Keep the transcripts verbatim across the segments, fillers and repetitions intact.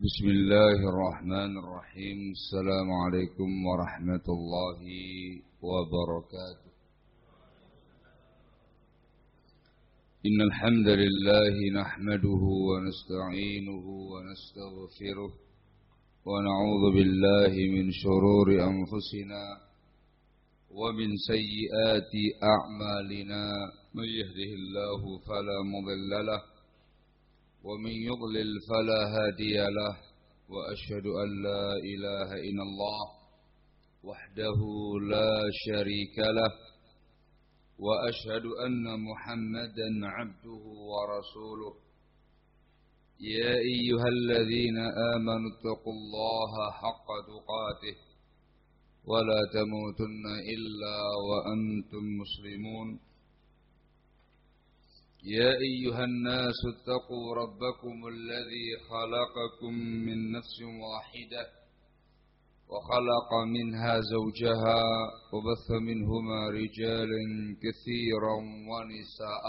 بسم الله الرحمن الرحيم. السلام عليكم ورحمة الله وبركاته. إن الحمد لله نحمده ونستعينه ونستغفره ونعوذ بالله من شرور أنفسنا ومن سيئات أعمالنا. من يهده الله فلا مضل له ومن يضلل فلا هادي له، وأشهد أن لا إله إلا الله وحده لا شريك له، وأشهد أن محمدا عبده ورسوله. يا أيها الذين آمنوا اتقوا الله حق تقاته ولا تموتن إلا وأنتم مسلمون. يا أيها الناس اتقوا ربكم الذي خلقكم من نفس واحدة وخلق منها زوجها وبث منهما رجالا كثيرا ونساء،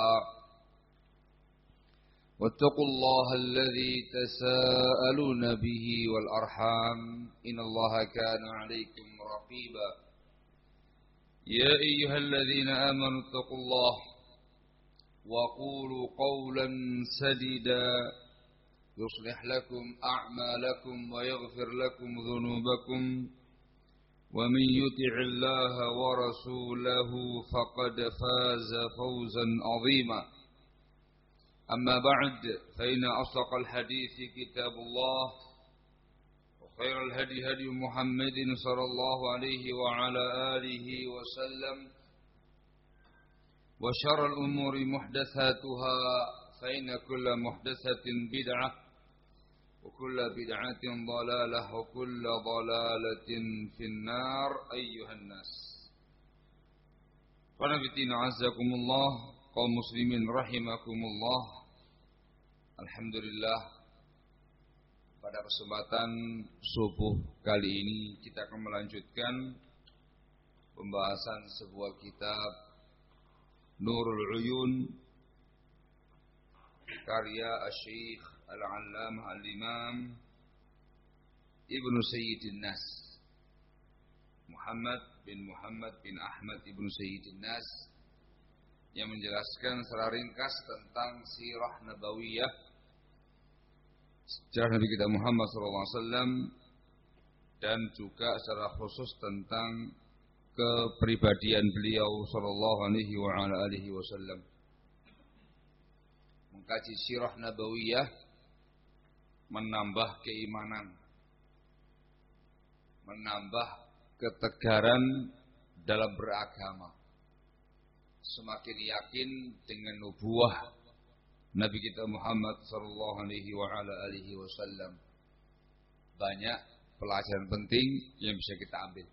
واتقوا الله الذي تساءلون به والأرحام إن الله كان عليكم رقيبا. يا أيها الذين آمنوا اتقوا الله وقولوا قولا سديدا يصلح لكم أعمالكم ويغفر لكم ذنوبكم، ومن يطع الله ورسوله فقد فاز فوزا عظيما. أما بعد، فإن أصدق الحديث كتاب الله، وخير الهدي هدي محمد صلى الله عليه وعلى آله وسلم، وشر الأمور محدثاتها، فإن كل محدثة بدعة وكل بدعة ضلالة وكل ضلالة في النار. أيها الناس qanafitina azzakumullah, kaum muslimin rahimakumullah. Alhamdulillah, pada kesempatan subuh kali ini kita akan melanjutkan pembahasan sebuah kitab Nurul Uyun karya Asy-Syaikh Al-Allamah Al-Imam Ibnu Sayyidin Nas, Muhammad bin Muhammad bin Ahmad Ibnu Sayyidin Nas, yang menjelaskan secara ringkas tentang sirah nabawiyah, sejarah Nabi kita Muhammad sallallahu alaihi wasallam, dan juga secara khusus tentang kepribadian beliau sallallahu alaihi wa ala alihi wasallam. Mengkaji sirah nabawiyah menambah keimanan, menambah ketegaran dalam beragama. Semakin yakin dengan nubuwah Nabi kita Muhammad sallallahu alaihi wa ala alihi wasallam. Banyak pelajaran penting yang bisa kita ambil.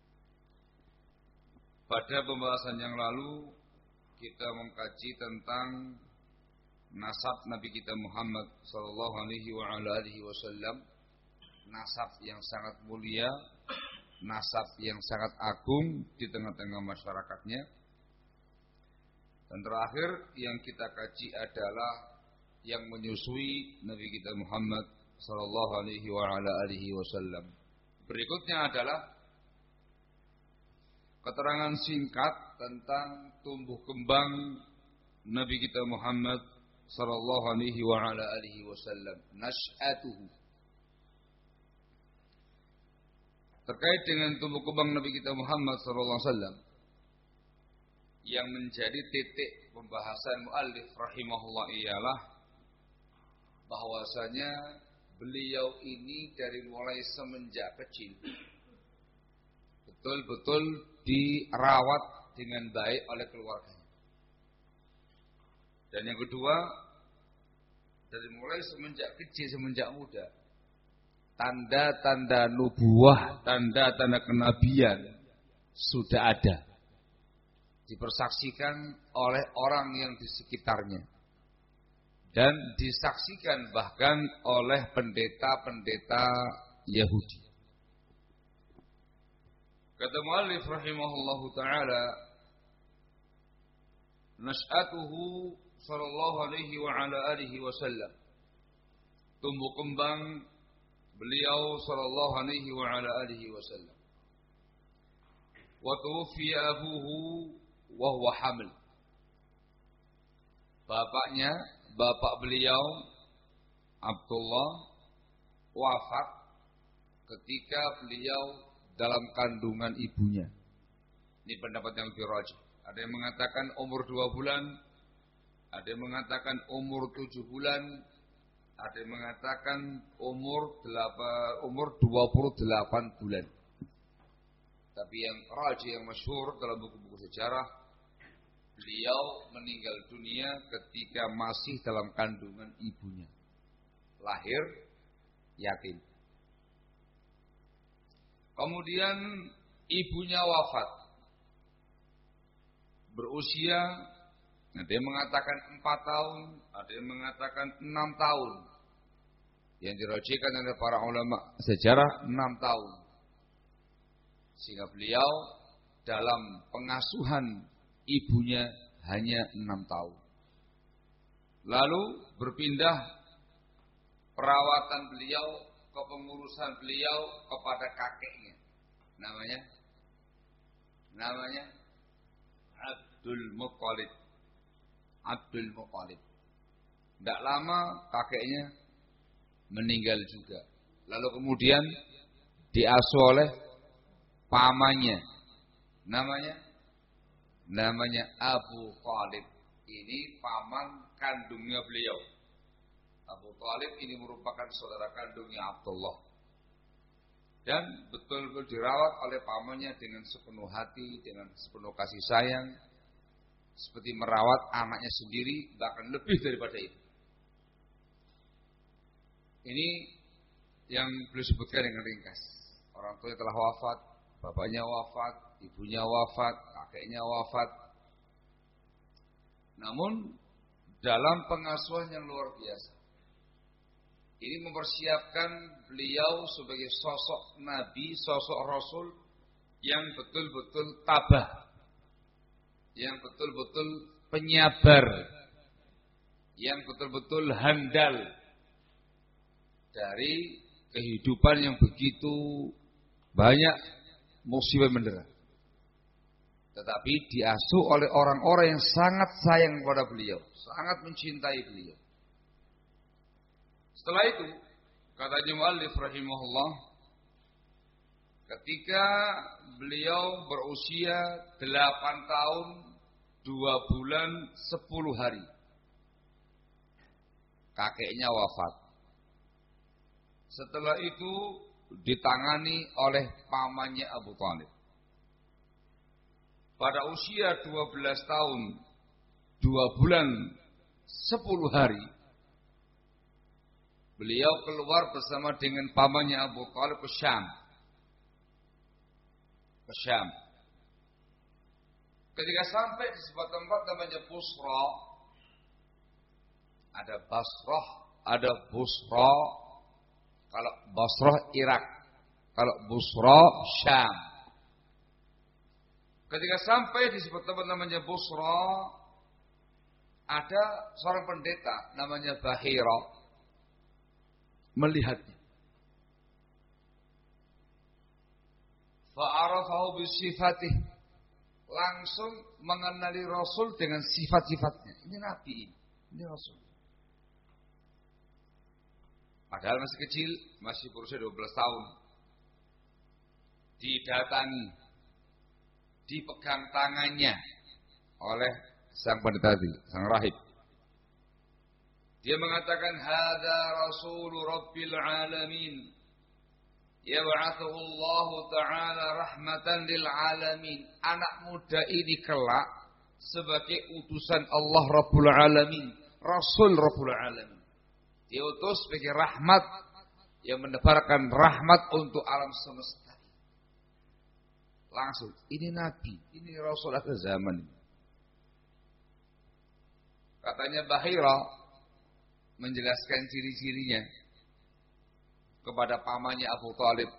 Pada pembahasan yang lalu kita mengkaji tentang nasab Nabi kita Muhammad sallallahu alaihi wa ala alihi wasallam, nasab yang sangat mulia, nasab yang sangat agung di tengah-tengah masyarakatnya. Dan terakhir yang kita kaji adalah yang menyusui Nabi kita Muhammad sallallahu alaihi wa ala alihi wasallam. Berikutnya adalah keterangan singkat tentang tumbuh kembang Nabi kita Muhammad sallallahu alaihi wa ala alihi wasallam, nash'atuhu. Terkait dengan tumbuh kembang Nabi kita Muhammad sallallahu alaihi wasallam yang menjadi titik pembahasan muallif rahimahullah ialah bahwasanya beliau ini dari mulai semenjak kecil betul-betul dirawat dengan baik oleh keluarganya. Dan yang kedua, dari mulai semenjak kecil, semenjak muda, tanda-tanda nubuwah, tanda-tanda kenabian sudah ada, dipersaksikan oleh orang yang di sekitarnya, dan disaksikan bahkan oleh pendeta-pendeta Yahudi. Kata muallif rahimahullahu ta'ala, nash'atuhu sallallahu alaihi wa ala alihi wasallam, tumbuh kembang beliau sallallahu alaihi wa ala alihi wasallam. Wa tuwfiya abuhu wa huwa hamil. Bapaknya, bapak beliau Abdullah wafat ketika beliau dalam kandungan ibunya. Ini pendapat yang lebih rajih. Ada yang mengatakan umur dua bulan, ada yang mengatakan umur tujuh bulan, ada yang mengatakan umur delapan, umur dua puluh delapan bulan. Tapi yang rajih, yang masyhur dalam buku-buku sejarah, beliau meninggal dunia ketika masih dalam kandungan ibunya. Lahir yatim. Kemudian ibunya wafat. Berusia, ada yang mengatakan empat tahun, ada yang mengatakan enam tahun. Yang dirajihkan oleh para ulama sejarah enam tahun. Sehingga beliau dalam pengasuhan ibunya hanya enam tahun. Lalu berpindah perawatan beliau, kepengurusan beliau kepada kakeknya. Namanya namanya Abdul Muttalib. Abdul Muttalib. Tidak lama kakeknya meninggal juga. Lalu kemudian diasuh oleh pamannya. Namanya namanya Abu Thalib. Ini paman kandungnya beliau. Abu Thalib ini merupakan saudara kandungnya Abdullah. Dan betul-betul dirawat oleh pamannya dengan sepenuh hati, dengan sepenuh kasih sayang. Seperti merawat anaknya sendiri, bahkan lebih daripada itu. Ini yang beliau sebutkan dengan ringkas. Orang tuanya telah wafat, bapaknya wafat, ibunya wafat, kakeknya wafat. Namun dalam pengasuhan yang luar biasa. Ini mempersiapkan beliau sebagai sosok nabi, sosok rasul yang betul-betul tabah, yang betul-betul penyabar, yang betul-betul handal dari kehidupan yang begitu banyak musibah mendera. Tetapi diasuh oleh orang-orang yang sangat sayang kepada beliau, sangat mencintai beliau. Setelah itu, kata muallif rahimahullah, ketika beliau berusia delapan tahun, dua bulan, sepuluh hari, kakeknya wafat. Setelah itu ditangani oleh pamannya Abu Thalib. Pada usia dua belas tahun, dua bulan, sepuluh hari, beliau keluar bersama dengan pamannya Abu Thalib ke Syam. Ke Syam. Ketika sampai di sebuah tempat namanya Busra, ada Basrah, ada Busra. Kalau Basrah Irak, kalau Busra Syam. Ketika sampai di sebuah tempat namanya Busra, ada seorang pendeta namanya Bahira melihatnya. Fa'arafahu bisifatih, langsung mengenali Rasul dengan sifat-sifatnya. Ini Nabi, ini Rasul. Padahal masih kecil, masih berusia dua belas tahun. Didatangi, dipegang tangannya oleh sang pendeta tadi, sang rahib. Dia mengatakan, "Hadza Rasul Rabbil Alamin. Yab'athuhu Allah Ta'ala rahmatan lil alamin." Anak muda ini kelak sebagai utusan Allah Rabbul Alamin, Rasul Rabbul Alamin. Diutus sebagai rahmat yang menebarkan rahmat untuk alam semesta. Langsung, ini Nabi, ini Rasul akhir zaman. Katanya Bahira menjelaskan ciri-cirinya kepada pamannya Abu Thalib.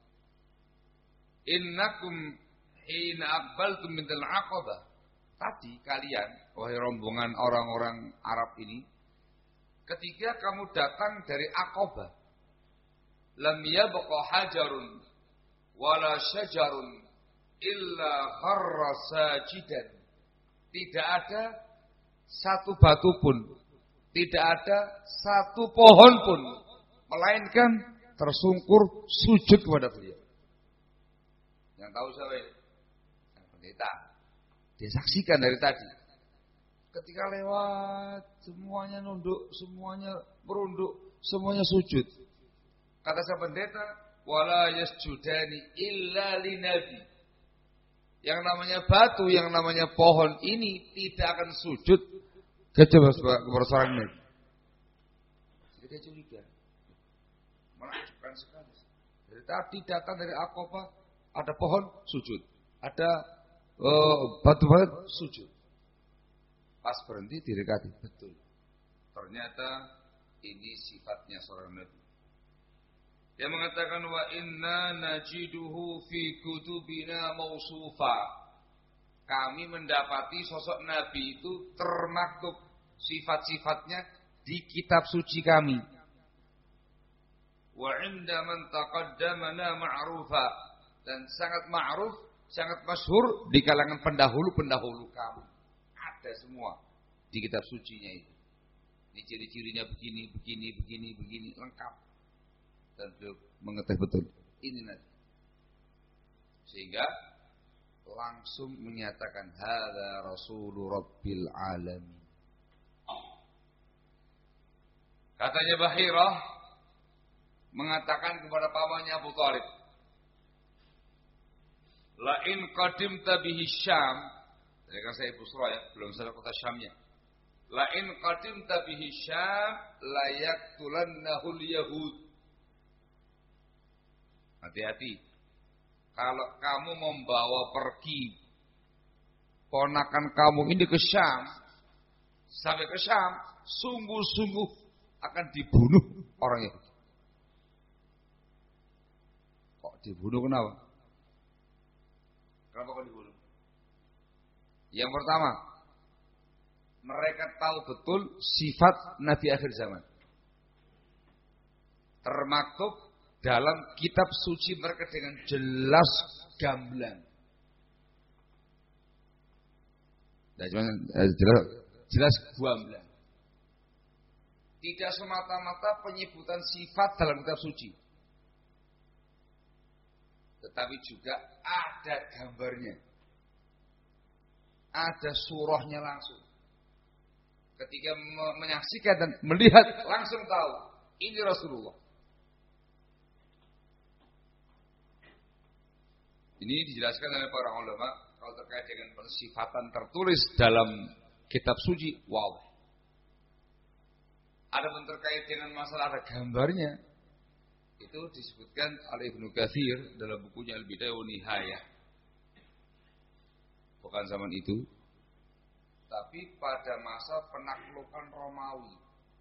Innakum hina aqbaltum min al-aqabah. Tadi kalian, wahai rombongan orang-orang Arab ini, ketika kamu datang dari Aqabah. lam yabqa hajarun wala syajarun illa kharra sajidan. Tidak ada satu batu pun, tidak ada satu pohon pun, melainkan tersungkur sujud kepada beliau. Yang tahu siapa ini? Yang pendeta. Dia saksikan dari tadi. Ketika lewat, semuanya nunduk, semuanya merunduk, semuanya sujud. Kata sang pendeta, wala yasjudani illa linabi. Yang namanya batu, yang namanya pohon ini tidak akan sujud kecuali kepada seorang nabi. Jadi dia curiga. Menakjubkan sekali. Dari tadi datang dari Aqabah, ada pohon sujud, ada uh, batu-batu sujud. Pas berhenti didekati, betul. Ternyata ini sifatnya seorang nabi. Dia mengatakan wa inna najiduhu fi kutubina mausufa. Kami mendapati sosok nabi itu termaktub sifat-sifatnya di kitab suci kami. Wa inda man taqaddamana ma'rufa, dan sangat ma'ruf, sangat masyhur di kalangan pendahulu-pendahulu kami. Ada semua di kitab sucinya itu. Ini ciri-cirinya begini, begini, begini, begini, lengkap. Dan beliau mengetahui betul ini nanti, sehingga langsung menyatakan hadza rasulur rabbil alamin. Katanya Bahirah mengatakan kepada pamannya Abu Thalib, la in qadimta bihi Syam, jadi kan saya Busra ya, belum sampai kota Syamnya. La in qadimta bihi Syam la yaqtulannahu al-yahud. Hati-hati, kalau kamu membawa pergi ponakan kamu ini ke Syam, sampai ke Syam, sungguh-sungguh akan dibunuh orang itu. Kok dibunuh, kenapa? Kenapa kok dibunuh? Yang pertama, mereka tahu betul sifat Nabi akhir zaman. Termaktub dalam kitab suci mereka dengan jelas gamblang. Nah, cuman, jelas, jelas gamblang. Tidak semata-mata penyebutan sifat dalam kitab suci, tetapi juga ada gambarnya, ada surahnya langsung. Ketika menyaksikan dan melihat, langsung tahu ini Rasulullah. Ini dijelaskan oleh para ulama kalau terkait dengan pensifatan tertulis dalam kitab suci, wow. Ada pun terkait dengan masalah ada gambarnya, itu disebutkan oleh Ibnu Katsir dalam bukunya Al-Bidayah wa Nihayah. Bukan zaman itu, tapi pada masa penaklukan Romawi.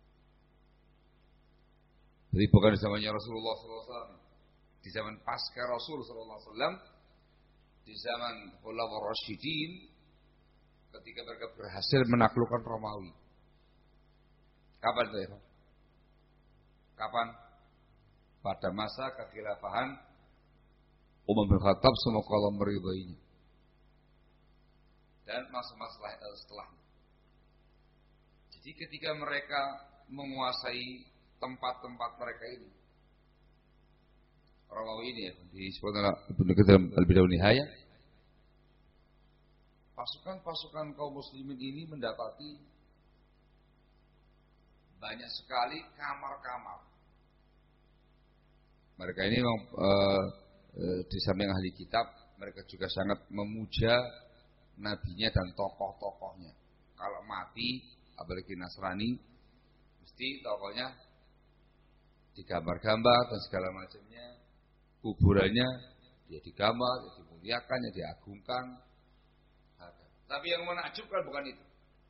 Jadi bukan di zamannya Rasulullah sallallahu alaihi wasallam, di zaman pasca Rasul sallallahu alaihi wasallam. Di zaman Khulafaur Rasyidin, ketika mereka berhasil menaklukkan Romawi. Kapan itu ya? Kapan? Pada masa kekhilafahan Umar bin Khattab, semoga Allah meridhoinya. Dan masa-masa setelahnya. Jadi ketika mereka menguasai tempat-tempat mereka ini, Romawi ini ya, disebut Ibnu Katsir Al-Bidayah wa Nihayah. Pasukan-pasukan kaum muslimin ini mendapati banyak sekali kamar-kamar. Mereka ini memang e, e, di samping ahli kitab, mereka juga sangat memuja nabinya dan tokoh-tokohnya. Kalau mati, apalagi Nasrani, mesti tokohnya digambar-gambar dan segala macamnya. Kuburannya dia digambar, dia dimuliakan, dia diagungkan. Tapi yang menakjubkan bukan itu.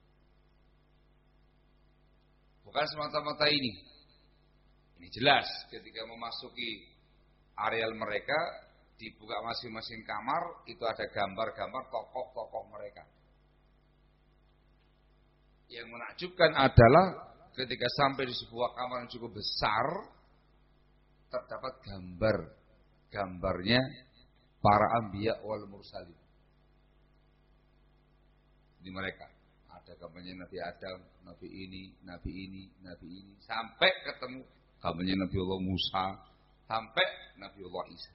Bukan semata-mata ini. Ini jelas ketika memasuki areal mereka, dibuka masing-masing kamar, itu ada gambar-gambar tokoh-tokoh mereka. Yang menakjubkan adalah ketika sampai di sebuah kamar yang cukup besar, terdapat gambar gambarnya para anbiya wal mursalin. Di mereka ada gambarnya Nabi Adam, Nabi ini, Nabi ini, Nabi ini, sampai ketemu gambarnya Nabi Allah Musa, sampai Nabi Allah Isa.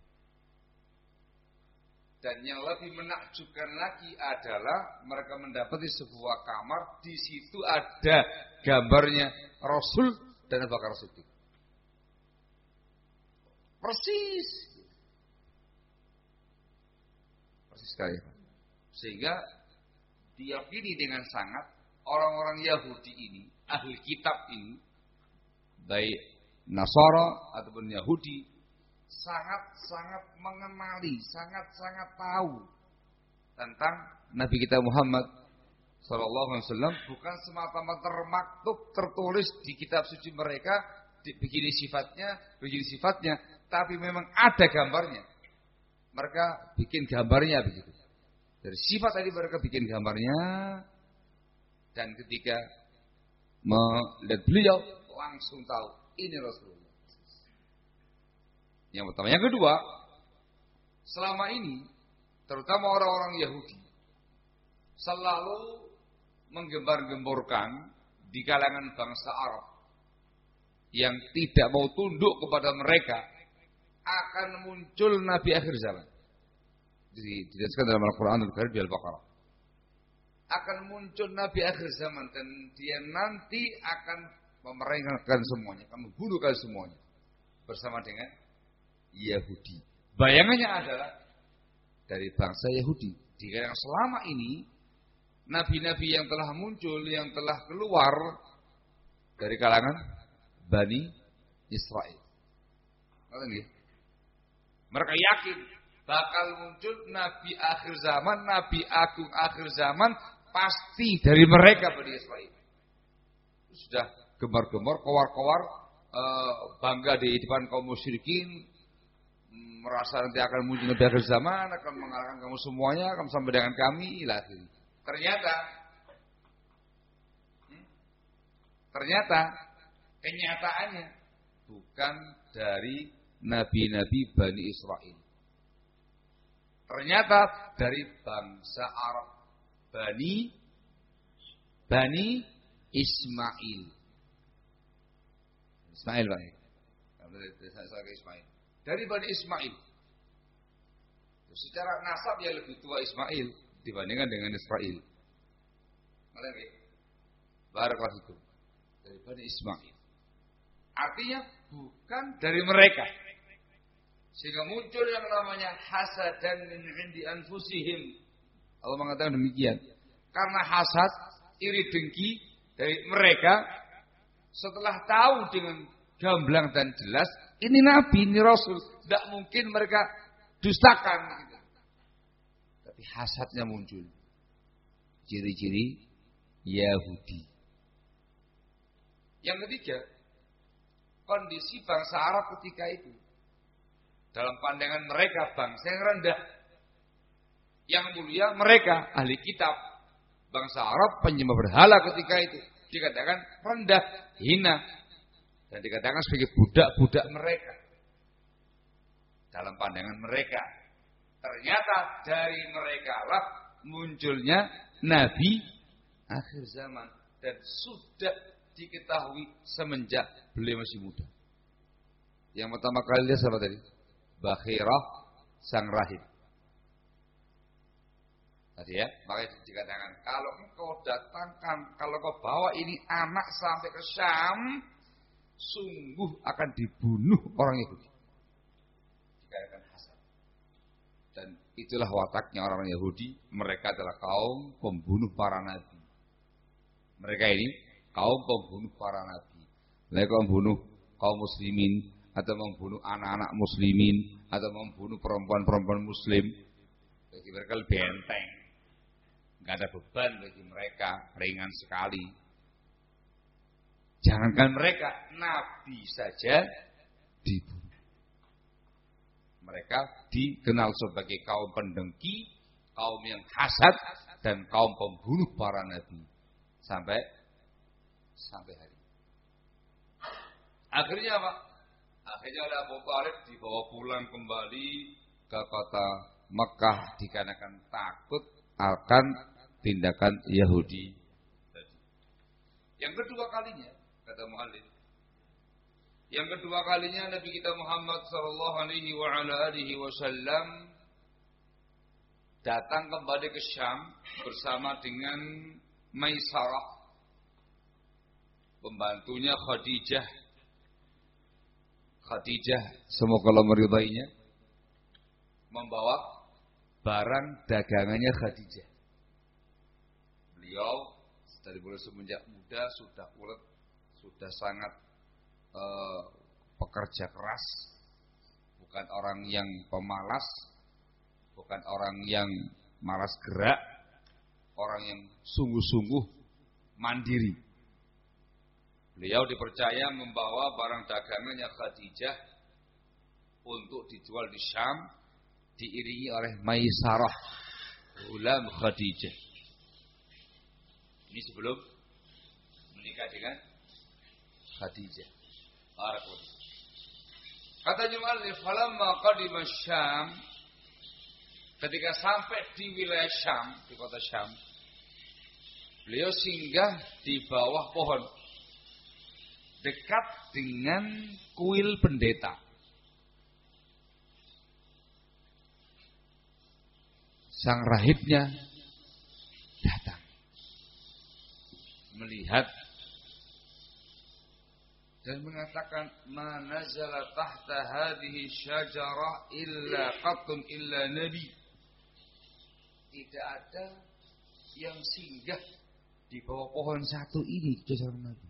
Dan yang lebih menakjubkan lagi adalah mereka mendapati sebuah kamar, di situ ada gambarnya Rasul dan Abu Bakar Siddiq. Persis. Persis sekali. Sehingga diyakini dengan sangat orang-orang Yahudi ini, ahli kitab ini, baik Nasara ataupun Yahudi, sangat-sangat mengenali, sangat-sangat tahu tentang Nabi kita Muhammad Sallallahu Alaihi Wasallam, bukan semata-mata termaktub tertulis di kitab suci mereka begini sifatnya, begini sifatnya, tapi memang ada gambarnya. Mereka bikin gambarnya begitu. Dari sifat tadi mereka bikin gambarnya, dan ketika melihat beliau langsung tahu ini Rasulullah. Yang pertama, yang kedua, selama ini terutama orang-orang Yahudi selalu menggembar-gemborkan di kalangan bangsa Arab yang tidak mau tunduk kepada mereka akan muncul Nabi akhir zaman. Dijelaskan dalam Al-Quran Al-Karim di Al-Baqarah. Akan muncul Nabi akhir zaman dan dia nanti akan memerintahkan semuanya, akan membunuh kalian semuanya bersama dengan Yahudi. Bayangannya adalah dari bangsa Yahudi. Jika yang selama ini nabi-nabi yang telah muncul, yang telah keluar dari kalangan Bani Israel. Mereka yakin bakal muncul nabi akhir zaman, nabi agung akhir zaman pasti dari mereka Bani Israel. Sudah gembar-gembar, kowar-kowar, bangga di depan kaum musyrikin, merasa nanti akan muncul nabi akhir zaman, akan mengalahkan kamu semuanya, akan sampai dengan kami, ilah akhir. Ternyata, hmm, ternyata kenyataannya bukan dari nabi-nabi Bani Israel. Ternyata dari bangsa Arab, Bani Bani Ismail. Ismail, Pak. Saya ke Ismail. Dari Bani Ismail. Secara nasab yang lebih tua Ismail dibandingkan dengan Israel. Oke. Barakallahu fikum. Dari Bani Ismail. Artinya bukan dari mereka. Sehingga muncul yang namanya hasadan min indi anfusihim. Allah mengatakan demikian. Karena hasad, iri dengki dari mereka setelah tahu dengan gamblang dan jelas ini nabi, ini rasul, tidak mungkin mereka dustakan gitu. Tapi hasadnya muncul. Ciri-ciri Yahudi. Yang ketiga, kondisi bangsa Arab ketika itu dalam pandangan mereka bangsa yang rendah. Yang mulia mereka ahli kitab. Bangsa Arab penyembah berhala ketika itu dikatakan rendah, hina, dan dikatakan sebagai budak-budak mereka. Dalam pandangan mereka. Ternyata dari mereka lah munculnya Nabi akhir zaman. Dan sudah diketahui semenjak beliau masih muda. Yang pertama kali lihat siapa tadi? Bakhirah sang rahib. Tadi ya, makanya dikatakan kalau engkau datangkan, kalau kau bawa ini anak sampai ke Syam, sungguh akan dibunuh orang Yahudi. Dikatakan hasad. Dan itulah wataknya orang Yahudi. Mereka adalah kaum pembunuh para nabi. Mereka ini kaum pembunuh para nabi. Mereka membunuh kaum muslimin, atau membunuh anak-anak muslimin, atau membunuh perempuan-perempuan muslim. Bagi mereka lebih enteng. Gak ada beban bagi mereka, ringan sekali. Jangankan mereka, nabi saja dibunuh. Mereka dikenal sebagai kaum pendengki, kaum yang hasad, dan kaum pembunuh para nabi. Sampai sampai hari. Akhirnya apa? Akhirnya oleh Abu Thalib dibawa pulang kembali ke kota Mekah dikarenakan takut akan tindakan Yahudi. Yang kedua kalinya, kata muallif, yang kedua kalinya Nabi kita Muhammad sallallahu alaihi wasallam datang kembali ke Syam bersama dengan Maisarah, pembantunya Khadijah. Khadijah, semoga Allah meridainya, membawa barang dagangannya Khadijah. Beliau dari mulai semenjak muda sudah ulet, sudah sangat uh, pekerja keras, bukan orang yang pemalas, bukan orang yang malas gerak, orang yang sungguh-sungguh mandiri. Beliau dipercaya membawa barang dagangannya Khadijah untuk dijual di Syam, diiringi oleh Maisarah, ghulam Khadijah. Ini sebelum menikah dengan Khadijah. Barakallahu. Kata muallif, falamma qadima Syam, ketika sampai di wilayah Syam, di kota Syam, beliau singgah di bawah pohon dekat dengan kuil pendeta. Sang rahibnya datang melihat dan mengatakan, ma nazala tahta hadhihi syajarah illa qattun illa nabi. Tidak ada yang singgah di bawah pohon satu ini kecuali Nabi.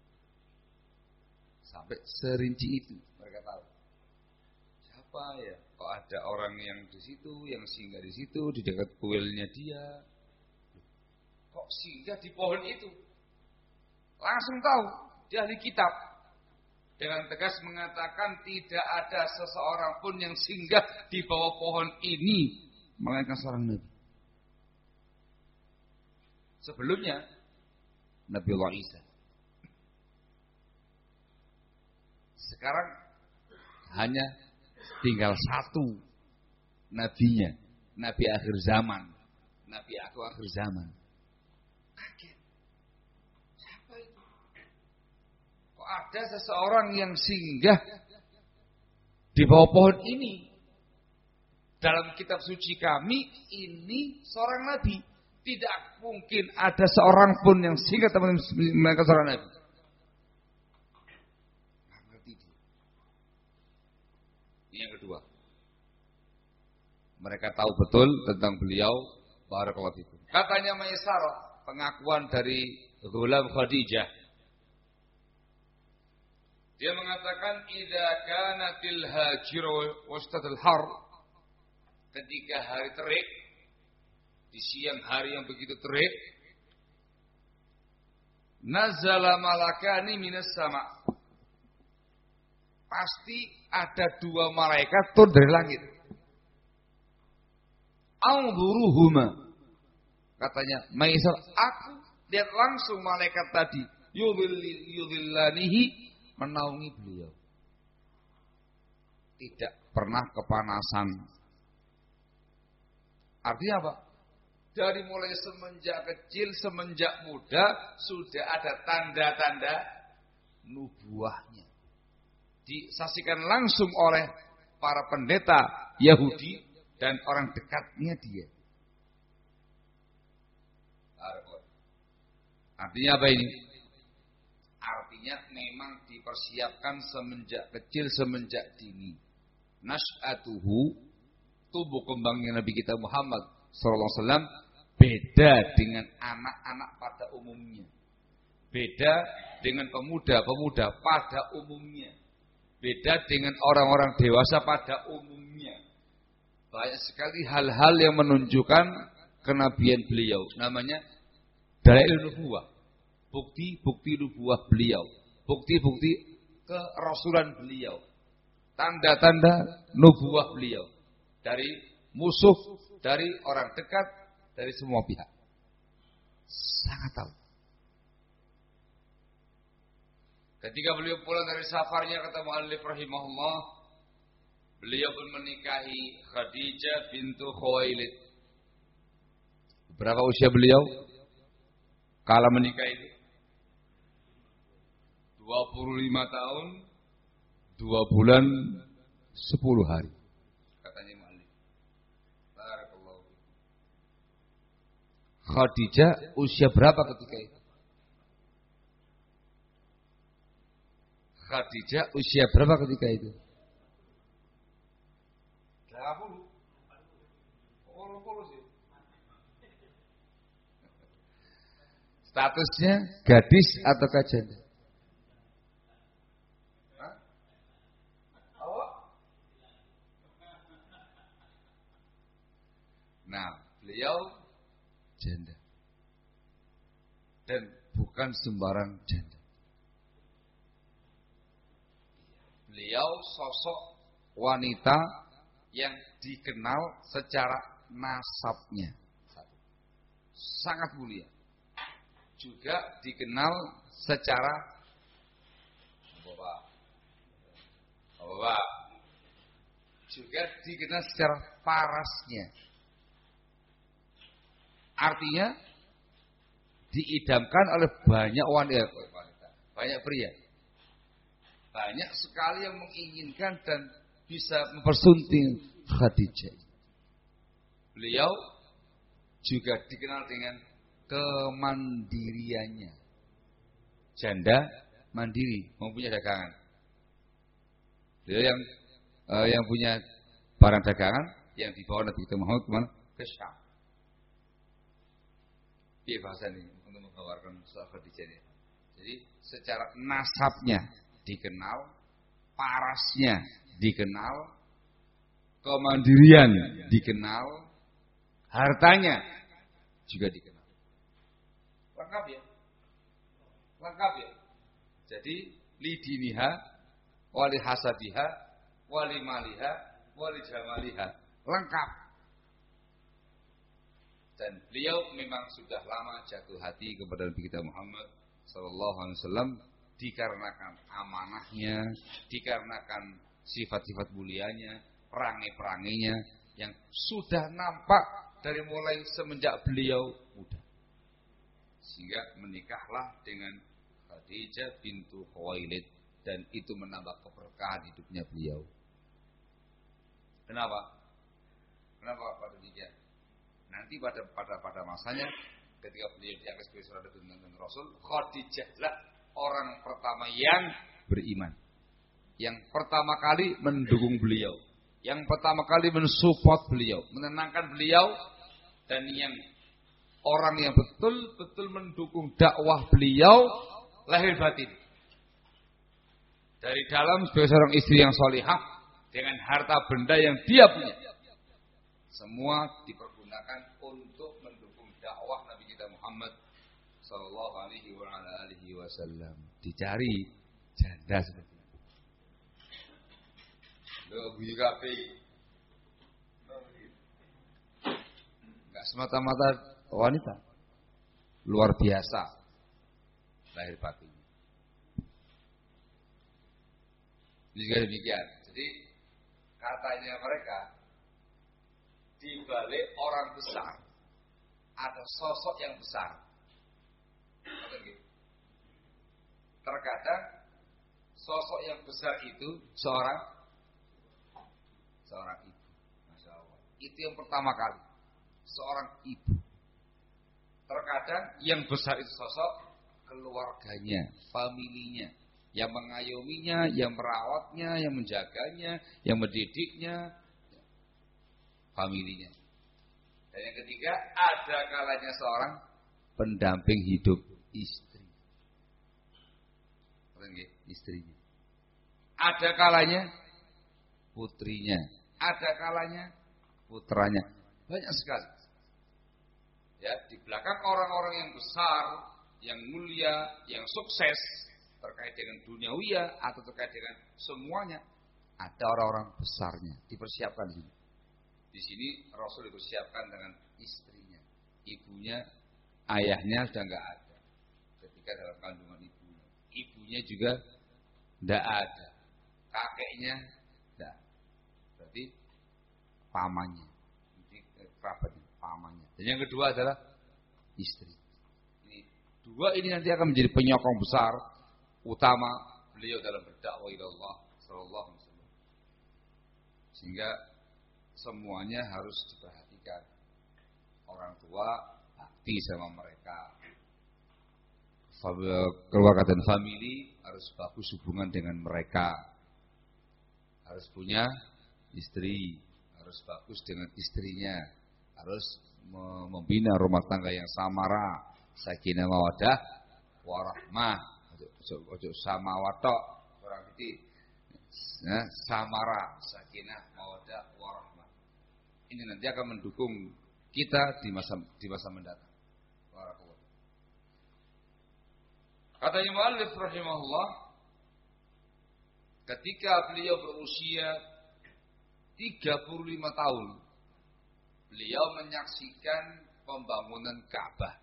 Sampai serinci itu mereka tahu. Siapa ya? Kok ada orang yang di situ, yang singgah di situ, di dekat kuilnya dia. Kok singgah di pohon itu? Langsung tahu, dia ahli kitab. Dengan tegas mengatakan tidak ada seseorang pun yang singgah di bawah pohon ini melainkan seorang Nabi. Sebelumnya Nabi Allah Isa. Sekarang hanya tinggal satu nabinya, Nabi akhir zaman, Nabi aku akhir zaman. Kaget. Siapa itu? Kok ada seseorang yang singgah di bawah pohon ini? Dalam kitab suci kami ini seorang nabi. Tidak mungkin ada seorang pun yang singgah teman mereka seorang nabi. Yang kedua, mereka tahu betul tentang beliau. Barakallahu fikum. Katanya Maisarah, pengakuan dari ghulam Khadijah. Dia mengatakan, idza kanatil hajir wastadil har, ketika hari terik, di siang hari yang begitu terik, nazala malakani minas sama. Pasti ada dua malaikat turun dari langit. Anzuruhuma. Katanya Maisar, aku lihat langsung malaikat tadi. Yudhillanihi, menaungi beliau. Tidak pernah kepanasan. Artinya apa? Dari mulai semenjak kecil, semenjak muda, sudah ada tanda-tanda nubuahnya. Disaksikan langsung oleh para pendeta Yahudi dan orang dekatnya dia. Artinya apa ini? Artinya memang dipersiapkan semenjak kecil, semenjak dini. Nash'atuhu, tubuh kembangnya Nabi kita Muhammad sallallahu alaihi wasallam beda dengan anak-anak pada umumnya. Beda dengan pemuda-pemuda pada umumnya. Beda dengan orang-orang dewasa pada umumnya. Banyak sekali hal-hal yang menunjukkan kenabian beliau. Namanya dalail nubuwah. Bukti-bukti nubuwah beliau. Bukti-bukti kerasulan beliau. Tanda-tanda nubuwah beliau. Dari musuh, dari orang dekat, dari semua pihak. Sangat tahu. Ketika beliau pulang dari safarnya kata mu'allif rahimahullah, beliau pun menikahi Khadijah bintu Khuwailid. Berapa usia beliau kala menikah itu? dua puluh lima tahun, dua bulan, sepuluh hari. Katanya mu'allif. Barakallahu. Khadijah usia berapa ketika itu? Khadijah usia berapa ketika itu? delapan puluh sih. Statusnya gadis atau janda? Hah? Awak? Nah, beliau janda. Dan bukan sembarang janda. Beliau sosok wanita yang dikenal secara nasabnya. Sangat mulia. Juga dikenal secara Bapak. Bapak. Juga dikenal secara parasnya. Artinya diidamkan oleh banyak wanita, banyak pria. Banyak sekali yang menginginkan dan bisa mempersunting Khadijah. Beliau juga dikenal dengan kemandiriannya. Janda mandiri, mempunyai dagangan. Beliau yang uh, yang punya barang dagangan yang dibawa Nabi kita Muhammad kemana? Ke Syam. Iya bahasa ini untuk menggambarkan soal Khadijah ini. Jadi secara nasabnya dikenal, parasnya dikenal, kemandirian dikenal, hartanya juga dikenal. Lengkap ya? Lengkap ya? Jadi lidiniha, wali hasabiha, wali maliha, wali jamaliha. Lengkap. Dan beliau memang sudah lama jatuh hati kepada Nabi kita Muhammad sallallahu alaihi wasallam dikarenakan amanahnya, dikarenakan sifat-sifat mulianya, perangai-perangainya yang sudah nampak dari mulai semenjak beliau muda. Sehingga menikahlah dengan Khadijah bintu Khuwailid dan itu menambah keberkahan hidupnya beliau. Kenapa? Kenapa pada demikian? Nanti pada pada pada masanya ketika beliau diangkat sebagai saudara dengan Rasul, Khadijahlah orang pertama yang beriman. Yang pertama kali mendukung beliau. Yang pertama kali mensupport beliau. Menenangkan beliau. Dan yang orang yang betul-betul mendukung dakwah beliau lahir batin. Dari dalam sebagai seorang istri yang solihah. Dengan harta benda yang dia punya. Semua dipergunakan untuk mendukung dakwah Nabi kita Muhammad sallallahu alaihi wa ala alihi wasallam. Dicari janda seperti itu. Lho guyu kabeh. Enggak semata-mata wanita. Luar biasa lahir batinnya. Juga demikian. Jadi katanya mereka di balik orang besar ada sosok yang besar. Terkadang sosok yang besar itu seorang seorang ibu. Masya Allah. Itu yang pertama kali. Seorang ibu. Terkadang yang besar itu sosok keluarganya, familinya, yang mengayominya, yang merawatnya, yang menjaganya, yang mendidiknya, familinya. Dan yang ketiga, ada kalanya seorang pendamping hidup istri. Istrinya. Ada kalanya putrinya, ada kalanya putranya. Banyak sekali. Ya, di belakang orang-orang yang besar, yang mulia, yang sukses terkait dengan duniawiyah atau terkait dengan semuanya, ada orang-orang besarnya dipersiapkan di sini. Di sini Rasul dipersiapkan dengan istrinya, ibunya, ayahnya sudah enggak ada ketika dalam kandungan ibunya. Ibunya juga Tidak ada. Kakeknya tidak. Berarti pamannya. Jadi kerabatnya, pamannya. Dan yang kedua adalah istri. Ini dua ini nanti akan menjadi penyokong besar utama beliau dalam berdakwah ila Allah sallallahu alaihi wasallam. Sehingga semuanya harus diperhatikan. Orang tua bakti sama mereka. Keluarga dan famili harus bagus hubungan dengan mereka. Harus punya istri, harus bagus dengan istrinya, harus membina rumah tangga yang samara, sakinah mawaddah warahmah. Ojo sama watok orang itu. Nah, samara, sakinah mawaddah warahmah. Ini nanti akan mendukung kita di masa di masa mendatang. Barakallahu. Katanya muallif rahimahullah, ketika beliau berusia tiga puluh lima tahun, beliau menyaksikan pembangunan Ka'bah.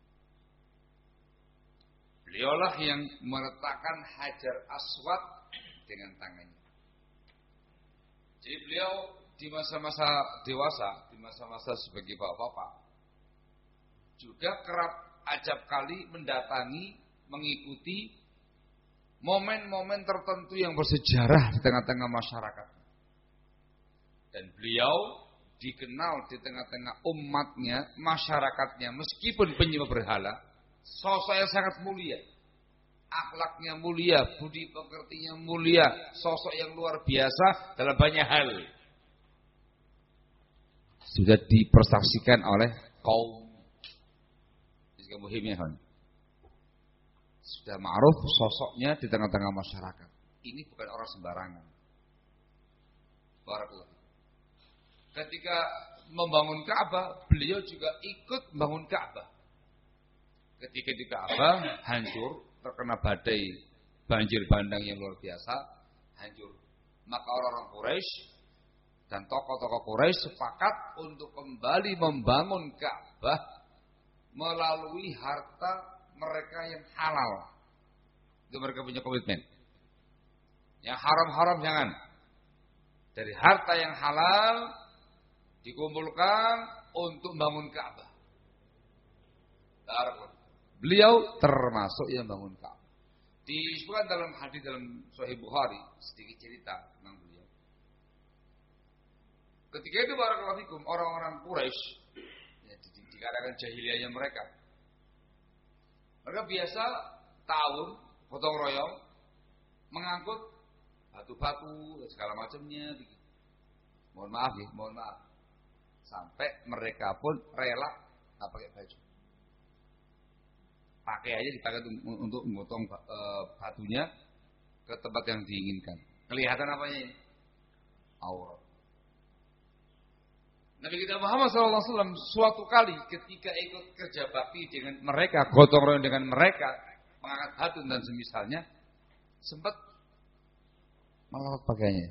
Beliaulah yang meletakkan Hajar Aswad dengan tangannya. Jadi beliau di masa-masa dewasa, di masa-masa sebagai bapak-bapak, juga kerap acap kali mendatangi, mengikuti momen-momen tertentu yang bersejarah di tengah-tengah masyarakat. Dan beliau dikenal di tengah-tengah umatnya, masyarakatnya, meskipun penyembah berhala, sosok yang sangat mulia, akhlaknya mulia, budi pekertinya mulia, sosok yang luar biasa dalam banyak hal. Sudah dipersaksikan oleh kaum. Ini muhimnya kan. Sudah ma'ruf sosoknya di tengah-tengah masyarakat. Ini bukan orang sembarangan. Barakallahu. Ketika membangun Ka'bah, beliau juga ikut membangun Ka'bah. Ketika di Ka'bah hancur, terkena badai banjir bandang yang luar biasa, hancur. Maka orang-orang Quraisy dan tokoh-tokoh Quraisy sepakat untuk kembali membangun Ka'bah melalui harta mereka yang halal. Itu mereka punya komitmen. Yang haram-haram jangan. Dari harta yang halal dikumpulkan untuk membangun Ka'bah. Beliau termasuk yang bangun Ka'bah. Disebutkan dalam hadis dalam Sahih Bukhari, sedikit cerita tentang beliau. Ketika itu barakallahu fikum, orang-orang Quraisy, ya, dikatakan jahiliyahnya mereka. Mereka biasa tahun gotong royong mengangkut batu-batu dan segala macamnya. Mohon maaf ya, mohon maaf. Sampai mereka pun rela tak pakai baju. Pakai aja dipakai untuk memotong e, batunya ke tempat yang diinginkan. Kelihatan apanya ini? Aurat. Nabi kita Muhammad shallallahu alaihi wasallam suatu kali ketika ikut kerja bakti dengan mereka, gotong royong dengan mereka, mengangkat batu dan semisalnya, sempat melorot pakaiannya.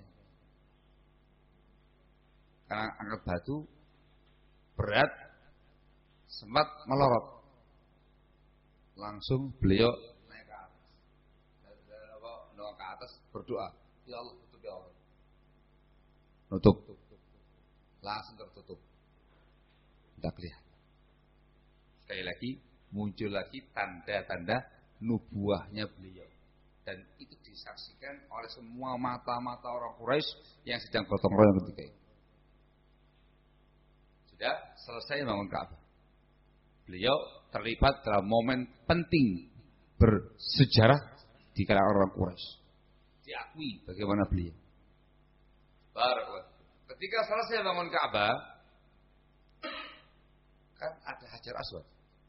Karena angkat batu berat, sempat melorot. Langsung beliau naik ke atas, naik ke atas berdoa, ya Allah tutup ya Allah, tutup, langsung tertutup, tidak kelihatan. Sekali lagi muncul lagi tanda-tanda nubuahnya beliau, dan itu disaksikan oleh semua mata-mata orang Quraisy yang sedang gotong royong ketika itu. Sudah selesai bangun Ka'bah. Beliau terlibat dalam momen penting bersejarah di kalangan orang Quraisy. Diakui bagaimana beliau. Barakallahu. Ketika selesai bangun Ka'bah, kan ada Hajar Aswad.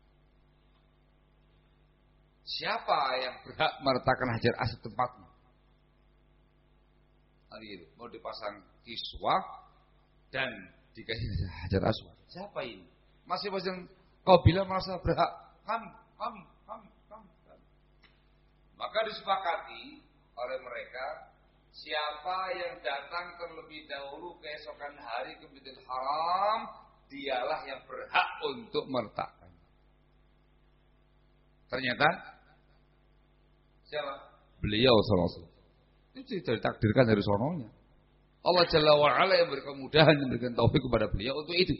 Siapa yang berhak meletakkan Hajar Aswad tempatnya? Hari itu mau dipasang kiswah dan dikasih Hajar Aswad. Siapa ini? Masing-masing kabilah merasa berhak. Kami, kami, kami, kami, kami. Maka disepakati oleh mereka, siapa yang datang terlebih dahulu keesokan hari ke Masjidil Haram, dialah yang berhak untuk meletakkan. Ternyata siapa? Beliau sallallahu alaihi wasallam. Itu sudah ditakdirkan dari sononya. Allah Jalla wa'ala yang berikan kemudahan, yang berikan taufik kepada beliau untuk itu.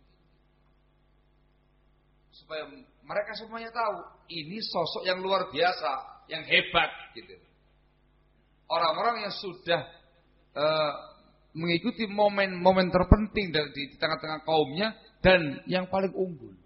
Supaya mereka semuanya tahu, ini sosok yang luar biasa, yang hebat gitu. Orang-orang yang sudah uh, mengikuti momen-momen terpenting di, di tengah-tengah kaumnya dan yang paling unggul.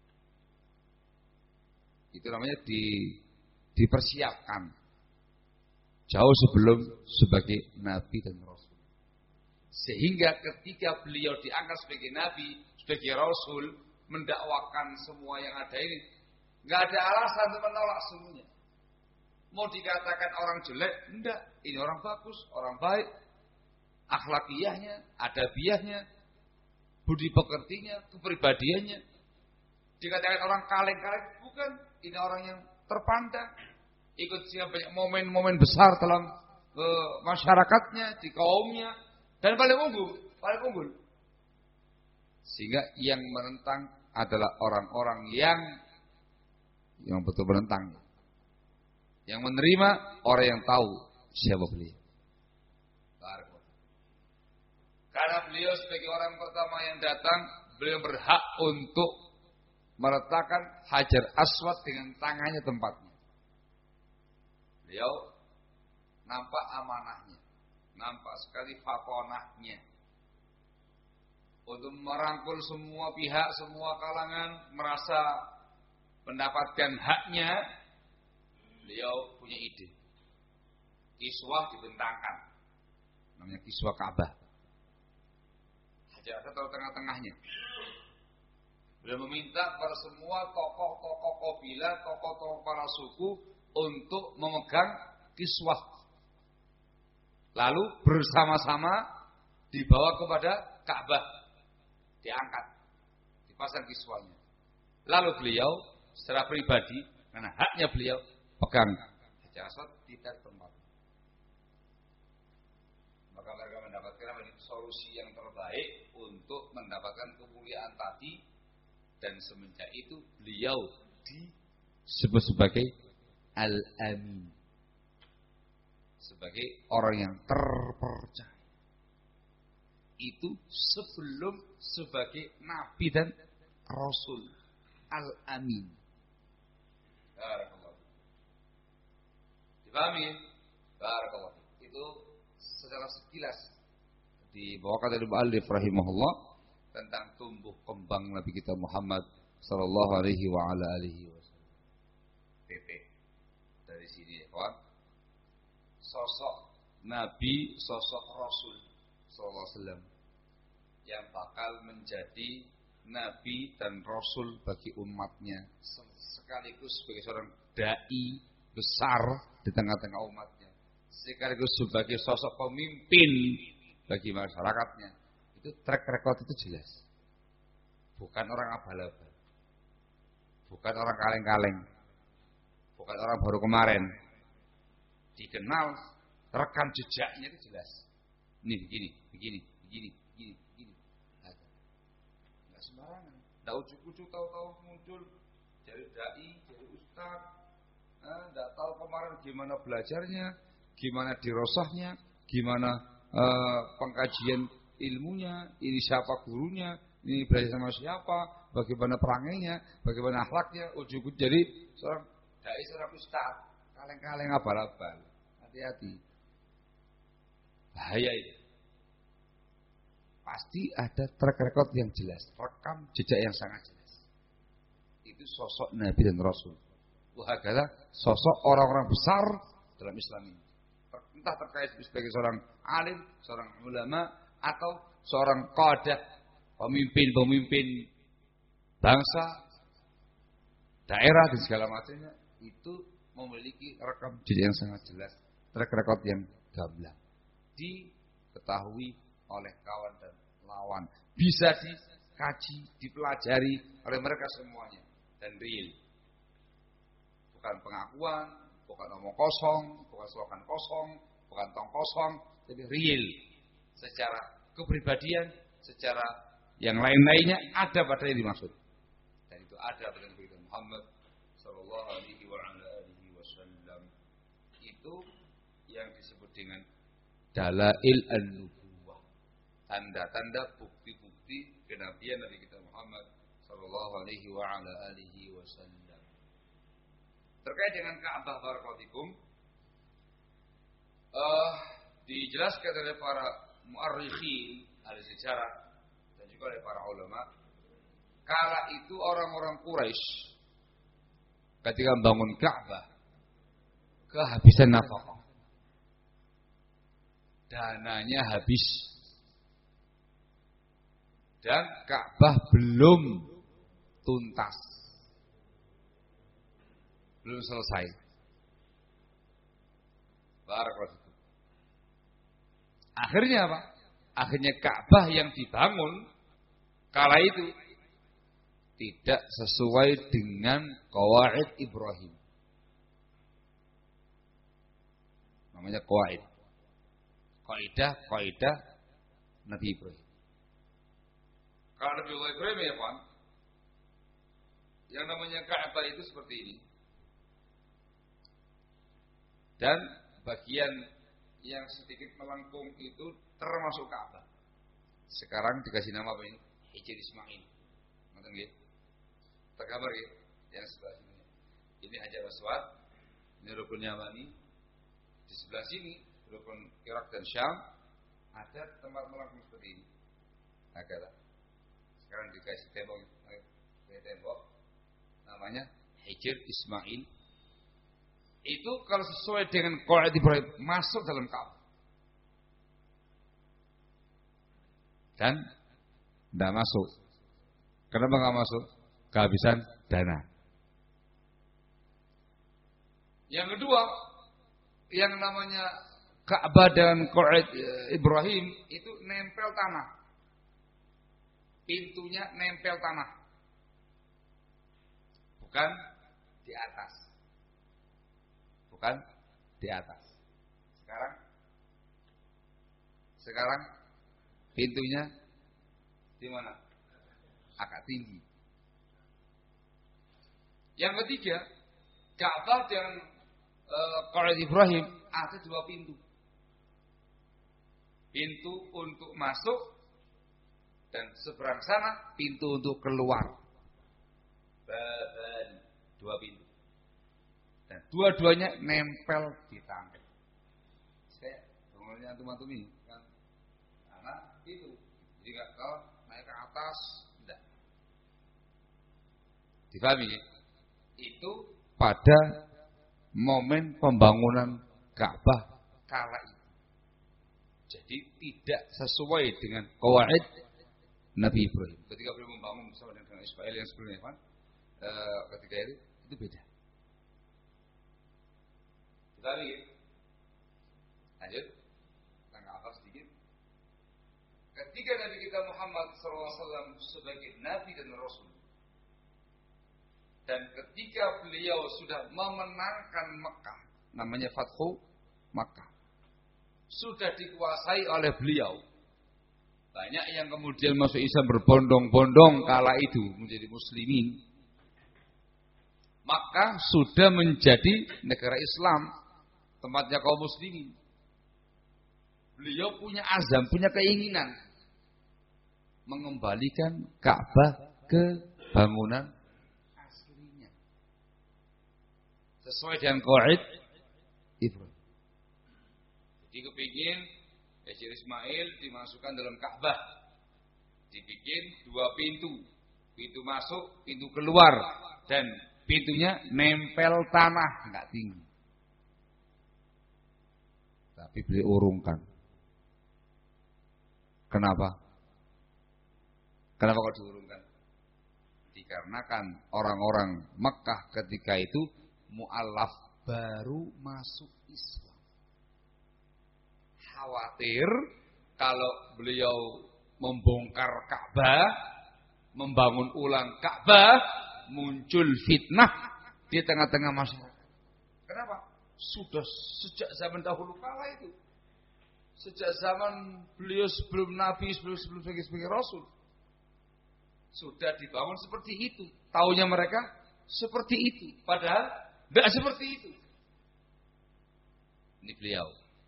Itu namanya di, dipersiapkan jauh sebelum sebagai nabi dan rasul. Sehingga ketika beliau diangkat sebagai nabi, sebagai rasul, mendakwakan semua yang ada ini, nggak ada alasan untuk menolak semuanya. Mau dikatakan orang jelek, enggak. Ini orang bagus, orang baik, akhlakiyahnya, adabiahnya, budi pekertinya, kepribadiannya. Dikatakan orang kaleng-kaleng, bukan. Ini orang yang terpandang, ikut siap banyak momen-momen besar dalam uh, masyarakatnya, di kaumnya, dan paling unggul, paling unggul. Sehingga yang menentang adalah orang-orang yang yang betul menentang. Yang menerima orang yang tahu siapa beliau. Karena beliau sebagai orang pertama yang datang, beliau berhak untuk meletakkan Hajar Aswad dengan tangannya tempatnya. Beliau nampak amanahnya, nampak sekali fatonahnya untuk merangkul semua pihak, semua kalangan merasa mendapatkan haknya. Beliau punya ide, kiswah dibentangkan, namanya kiswah Ka'bah. Hajar Aswad taruh tengah-tengahnya. Beliau meminta kepada semua tokoh-tokoh kabilah, tokoh-tokoh para suku untuk memegang kiswah. Lalu bersama-sama dibawa kepada Ka'bah, diangkat, dipasang kiswahnya. Lalu beliau secara pribadi, karena haknya beliau, pegang Hajar Aswad tidak tempat. Maka mereka mendapatkan solusi yang terbaik untuk mendapatkan kemuliaan tadi. Dan semenjak itu beliau disebut sebagai Al-Amin, sebagai orang yang terpercaya. Itu sebelum sebagai nabi dan rasul. Al-Amin. Barakallahu. Dipahami? Barakallahu. Itu secara sekilas dibawakan oleh muallif rahimahullah tentang tumbuh kembang Nabi kita Muhammad sallallahu alaihi wa ala alihi wasallam. P P dari sini ya kawan. Sosok Nabi, sosok Rasul sallallahu alaihi wasallam yang bakal menjadi Nabi dan Rasul bagi umatnya, sekaligus sebagai seorang dai besar di tengah-tengah umatnya, sekaligus sebagai sosok pemimpin bagi masyarakatnya. Itu track record itu jelas. Bukan orang abal-abal. Bukan orang kaleng-kaleng. Bukan orang baru kemarin. Dikenal, rekam jejaknya itu jelas. Ini begini, begini, begini, begini, begini. Enggak sembarangan. Enggak ujuk-ujuk tahu-tahu muncul jadi dai, jadi ustaz. Enggak eh, tahu kemarin gimana belajarnya, gimana dirosahnya, gimana eh, pengkajian ilmunya, ini siapa gurunya, ini belajar sama siapa, bagaimana perangainya, bagaimana akhlaknya, ujuk-ujuk jadi seorang dai, seorang ustaz, kaleng-kaleng abal-abal. Hati-hati. Bahaya itu. Pasti ada track record yang jelas, rekam jejak yang sangat jelas. Itu sosok Nabi dan Rasul. Wahagalah sosok orang-orang besar dalam Islam ini. Entah terkait sebagai seorang alim, seorang ulama, atau seorang qadah, pemimpin-pemimpin bangsa, daerah dan segala macamnya, itu memiliki rekam jejak yang sangat jelas, track record yang gamblang, diketahui oleh kawan dan lawan, bisa dikaji, dipelajari oleh mereka semuanya, dan real. Bukan pengakuan, bukan omong kosong, bukan slogan kosong, bukan tong kosong, tapi real. Secara kepribadian, secara yang lain-lainnya ada pada yang dimaksud. Dan itu ada pada Nabi Muhammad sallallahu alaihi wasallam. Itu yang disebut dengan dalail an-nubuwah, tanda-tanda bukti-bukti kenabian Nabi kita Muhammad sallallahu alaihi wa ala alihi wasallam. Terkait dengan Ka'bah barakallahu fikum, uh, dijelaskan oleh para mu'arrikhin, ahli sejarah dan juga oleh para ulama, kala itu orang-orang Quraisy ketika membangun Ka'bah kehabisan nafkah. Dananya habis. Dan Ka'bah belum tuntas. Belum selesai. Barakallahu. Akhirnya apa? Akhirnya Ka'bah yang dibangun kala itu tidak sesuai dengan qawaid Ibrahim. Namanya qawaid. Kaidah, kaidah Nabi Ibrahim. Kalau Nabi Ibrahim ya Pak, yang namanya Ka'bah itu seperti ini. Dan bagian yang sedikit melengkung itu termasuk Ka'bah. Sekarang dikasih nama apa ini? Hijr Ismail. Ngerti nggih? Tergambar nggih? Yang sebelah sini. Ini Hajar Aswad, ini Rukun Yamani. Di sebelah sini Rukun Irak dan Syam, ada tempat melengkung seperti ini. Agak. Sekarang dikasih tembok, tembok. Namanya Hijr Ismail. Itu kalau sesuai dengan qawaid Ibrahim masuk dalam Ka'bah. Dan tidak masuk. Kenapa nggak masuk? Kehabisan dana. Yang kedua, yang namanya Ka'bah dan qawaid Ibrahim itu nempel tanah. Pintunya nempel tanah. Bukan di atas. Bukan di atas. Sekarang Sekarang pintunya di mana? Agak tinggi. Yang ketiga, Ka'bah dan uh, qawaid Ibrahim ada dua pintu. Pintu untuk masuk dan seberang sana pintu untuk keluar. Baban, dua pintu. Dan dua-duanya nempel di tangan. Saya bangunnya antum-antum ini kan karena itu. Jadi enggak kalau naik ke atas enggak. Difahami? Itu pada momen pembangunan Ka'bah kala itu. Jadi tidak sesuai dengan qawaid Nabi Ibrahim. Ketika beliau membangun bersama dengan Ismail yang sebelumnya, kan? E, ketika itu itu beda. Kita lihat. Lanjut. Tanggal apa sedikit. Ketika Nabi kita Muhammad shallallahu alaihi wasallam sebagai Nabi dan Rasul, dan ketika beliau sudah memenangkan Mekah, namanya Fathu Makkah, sudah dikuasai oleh beliau. Banyak yang kemudian masuk Islam berbondong-bondong kala itu menjadi muslimin. Maka sudah menjadi negara Islam, tempatnya kaum muslimin. Beliau punya azam, punya keinginan mengembalikan Ka'bah ke bangunan aslinya. Sesuai dengan qawaid Ibrahim. Jadi kepingin Hijr Ismail dimasukkan dalam Ka'bah. Dibikin dua pintu. Pintu masuk, pintu keluar. Dan pintunya nempel tanah, enggak tinggi. Tapi beliau urungkan. Kenapa? Kenapa kok diurungkan? Dikarenakan orang-orang Mekah ketika itu mu'allaf baru masuk Islam. Khawatir kalau beliau membongkar Ka'bah, membangun ulang Ka'bah, muncul fitnah di tengah-tengah masyarakat. Kenapa? Sudah sejak zaman dahulu kala itu, sejak zaman beliau sebelum Nabi, sebelum sebelum sebagai, sebagai Rasul, sudah dibangun seperti itu. Taunya mereka seperti itu, padahal tidak seperti itu. Ini beliau.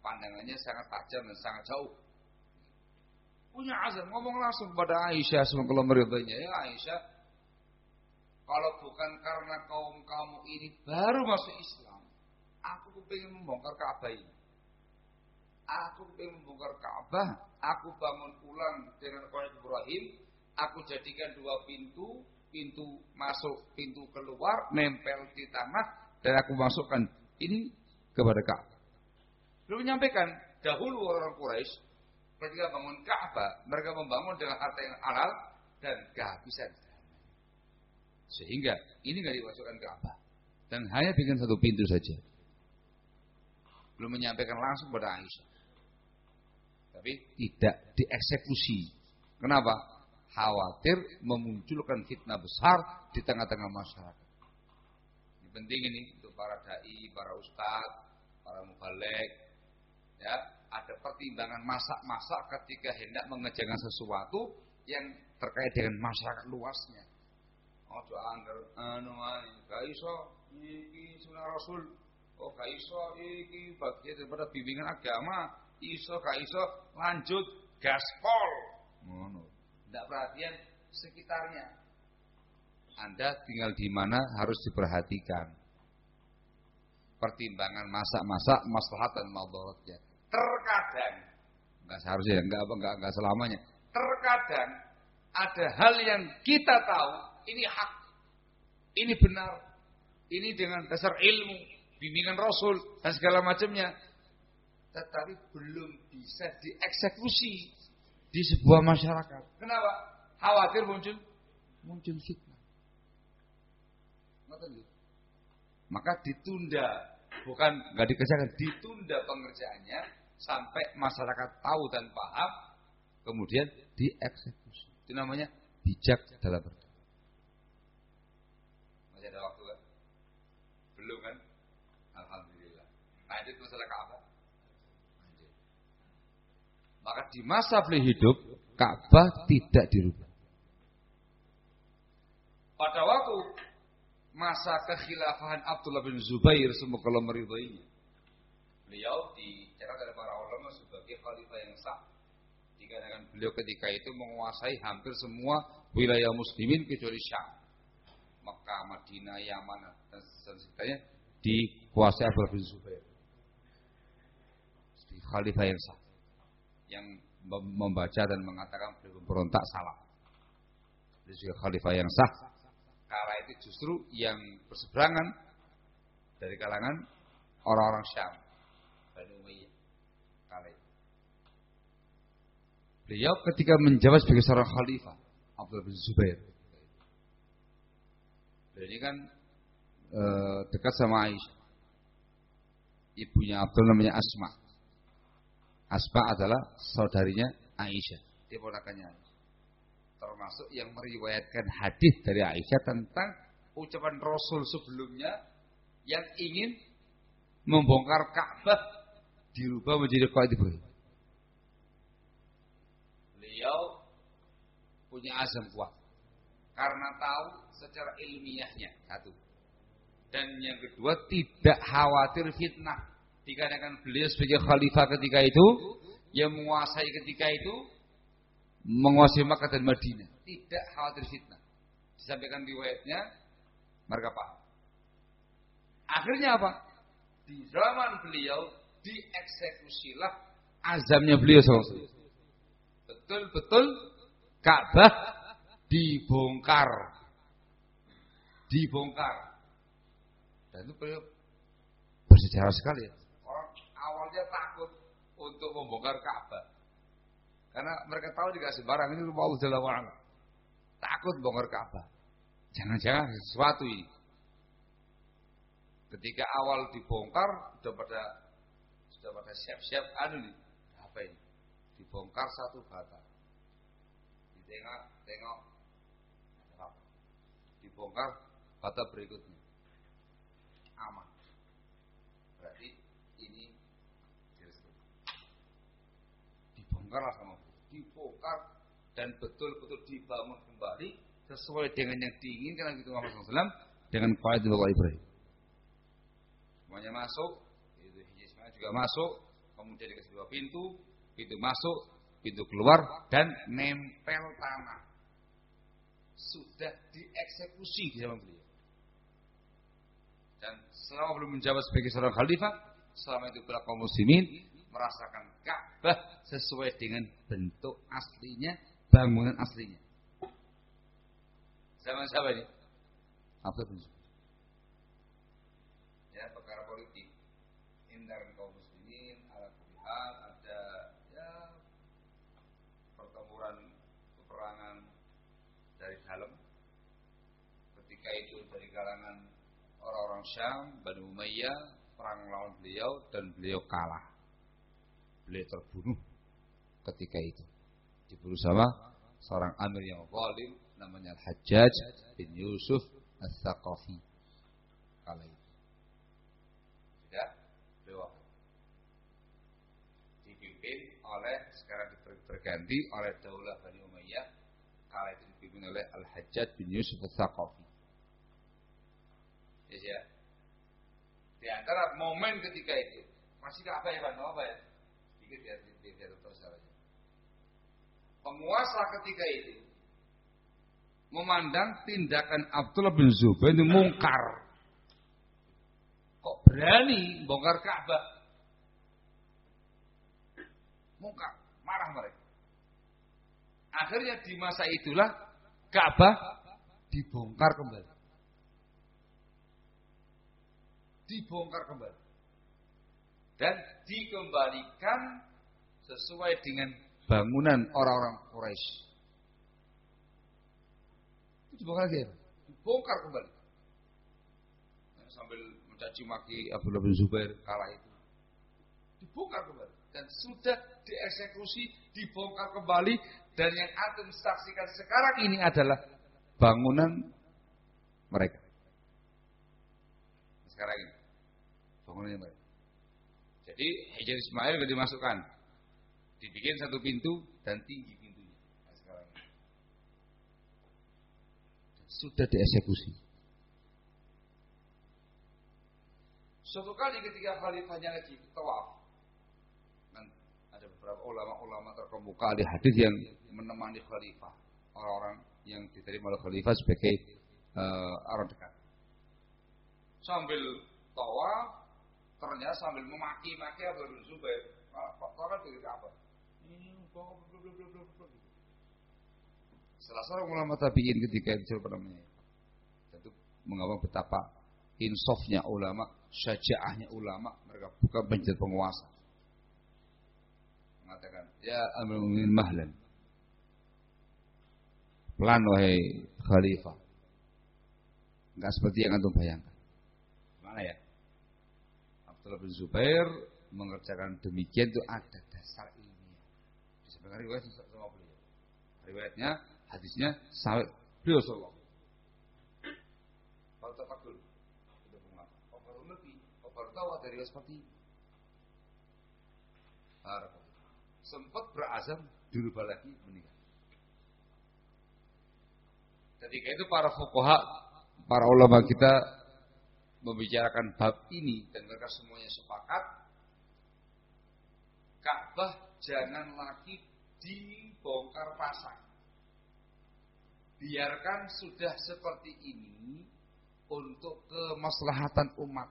pandangannya sangat tajam dan sangat jauh. Punya azam, ngomong langsung kepada Aisyah semoga Allah meridainya. Ya Aisyah, kalau bukan karena kaum kamu ini baru masuk Islam, aku pengen membongkar Ka'bah ini. Aku pengen membongkar Ka'bah, aku bangun ulang dengan Qawaid Ibrahim, aku jadikan dua pintu, pintu masuk, pintu keluar, nempel di tanah, dan aku masukkan ini kepada Ka'bah. Belum menyampaikan, dahulu orang Quraisy ketika bangun Ka'bah, mereka membangun dengan harta yang halal dan kehabisan. Sehingga ini nggak dimasukkan Ka'bah dan hanya bikin satu pintu saja. Belum menyampaikan langsung pada Aisyah, tapi tidak dieksekusi. Kenapa? Khawatir memunculkan fitnah besar di tengah-tengah masyarakat. Ini penting ini untuk para dai, para ustadz, para mubalek. Ya, ada pertimbangan masak-masak ketika hendak mengerjakan sesuatu yang terkait dengan masyarakat luasnya. Ojo angger anu ae, gak iso iki sunah Rasul. Oh gak iso iki bagian daripada bimbingan agama. Iso gak iso lanjut gaspol. Ngono. Ndak perhatian sekitarnya. Anda tinggal di mana harus diperhatikan. Pertimbangan masak-masak maslahat dan madaratnya. Terkadang enggak seharusnya, enggak apa enggak enggak selamanya. Terkadang ada hal yang kita tahu ini hak, ini benar, ini dengan dasar ilmu, bimbingan Rasul dan segala macamnya, tetapi belum bisa dieksekusi di sebuah masyarakat. Kenapa? Khawatir muncul muncul fitnah. Maka ditunda, bukan enggak dikerjakan, ditunda pengerjaannya sampai masyarakat tahu dan paham, kemudian dieksekusi. Itu namanya bijak dalam berdoa. Masih ada waktu kan? Belum kan? Alhamdulillah. Lanjut masalah Ka'bah. Lanjut. Maka di masa beliau hidup, Ka'bah tidak dirubah. Pada waktu masa kekhilafahan Abdullah bin Zubair, semoga Allah meridainya, beliau dicatat oleh para ulama sebagai khalifah yang sah. Dikarenakan beliau ketika itu menguasai hampir semua wilayah muslimin kecuali Syam, Mekah, Madinah, Yaman dan seterusnya dikuasai Abdullah bin Zubair. Khalifah yang sah, yang membaca dan mengatakan beliau memberontak salah. Beliau juga khalifah yang sah. Kala itu justru yang berseberangan dari kalangan orang-orang Syam, Bani Umayyah. Kala itu beliau ketika menjabat sebagai seorang khalifah, Abdullah bin Zubair, beliau ini kan e, dekat sama Aisyah. Ibunya Abdullah namanya Asma. Asma adalah saudarinya Aisyah, dia ponakannya Aisyah. Termasuk yang meriwayatkan hadis dari Aisyah tentang ucapan Rasul sebelumnya yang ingin membongkar Ka'bah dirubah menjadi Qawaid Ibrahim. Beliau punya azam kuat karena tahu secara ilmiahnya, satu. Dan yang kedua, tidak khawatir fitnah. Dikarenakan beliau sebagai khalifah ketika itu, yang menguasai ketika itu, menguasai Makkah dan Madinah, tidak khawatir fitnah. Disampaikan riwayatnya, mereka paham. Akhirnya apa? Di zaman beliau dieksekusilah azamnya beliau sallallahu alaihi wasallam. Betul-betul Ka'bah dibongkar, dibongkar. Dan itu beliau bersejarah sekali. Orang awalnya takut untuk membongkar Ka'bah. Karena mereka tahu dikasih barang ini rumah Allah Jalla wa'ala. Takut bongkar Ka'bah. Jangan-jangan sesuatu ini. Ketika awal dibongkar, sudah pada sudah pada siap-siap anu nih. Apa ini? Dibongkar satu bata. Ditengok, tengok. Apa? Dibongkar bata berikutnya. Aman. Berarti ini dibongkarlah sama dibongkar dan betul-betul dibangun kembali sesuai dengan yang diinginkan Nabi Muhammad shallallahu alaihi wasallam dengan Qawaid Ibrahim. Semuanya masuk, itu Hijaz juga masuk, Kemudian dikasih dua pintu, pintu masuk, pintu keluar, dan nempel tanah. Sudah dieksekusi di zaman beliau. Dan selama belum menjabat sebagai seorang khalifah, selama itu para kaum muslimin merasakan Ka'bah sesuai dengan bentuk aslinya, bangunan aslinya. Zaman siapa ini? Abdullah bin Zubair. Ya, perkara politik. Indar kaum muslimin, ala kulihat, ada ya pertempuran peperangan dari dalam. Ketika itu dari kalangan orang-orang Syam, Bani Umayyah, perang melawan beliau dan beliau kalah. Beliau terbunuh ketika itu. Dibunuh sama seorang amir yang zalim namanya Al-Hajjaj bin Yusuf Al-Thaqafi. Kala itu. Sudah beliau dipimpin oleh, sekarang berganti oleh Daulah Bani Umayyah. Kala itu dipimpin oleh Al-Hajjaj bin Yusuf Al-Thaqafi. Yes, ya. Di antara momen ketika itu masih ke apa ya Pak? Apa ya? Sedikit ya, biar tahu salahnya. Penguasa ketika itu memandang tindakan Abdullah bin Zubair itu mungkar. Kok berani bongkar Ka'bah? Mungkar, marah mereka. Akhirnya di masa itulah Ka'bah dibongkar kembali. Dibongkar kembali dan dikembalikan sesuai dengan bangunan orang-orang Quraisy. Itu dibongkar lagi, dibongkar kembali. Nah, sambil mencaci maki Abdullah bin Zubair kala itu, dibongkar kembali dan sudah dieksekusi, dibongkar kembali, dan yang antum saksikan sekarang ini adalah bangunan mereka. Sekarang ini bangunannya mereka. Jadi Hajar Ismail sudah dimasukkan, dibikin satu pintu dan tinggi pintunya. Nah, sekarang ini sudah dieksekusi. Suatu kali ketika khalifahnya lagi tawaf, dan ada beberapa ulama-ulama terkemuka di hadis yang menemani khalifah, orang-orang yang diterima oleh khalifah sebagai uh, orang dekat. Sambil tawaf, ternyata sambil memaki-maki Abdullah bin Zubair, Pak dari Ka'bah. Salah seorang ulama tabi'in ketika itu apa namanya? Tentu mengapa betapa insafnya ulama, syajaahnya ulama, mereka bukan penjajah penguasa. Mengatakan, ya Amirul Mukminin mahlan. Pelan wahai khalifah. Enggak seperti yang antum bayangkan. Mana ya? Abdullah bin Zubair mengerjakan demikian itu ada dasar ilmiah. Disebutkan riwayat sama beliau. Riwayatnya, hadisnya sampai beliau sallallahu. Kalau tafakkur, sudah pengaku. Kalau baru lebih, kalau baru tahu ada riwayat seperti ini. Sempat berazam dirubah lagi meninggal. Ketika itu para fuqaha, para ulama kita membicarakan bab ini dan mereka semuanya sepakat Ka'bah jangan lagi dibongkar pasang. Biarkan sudah seperti ini untuk kemaslahatan umat.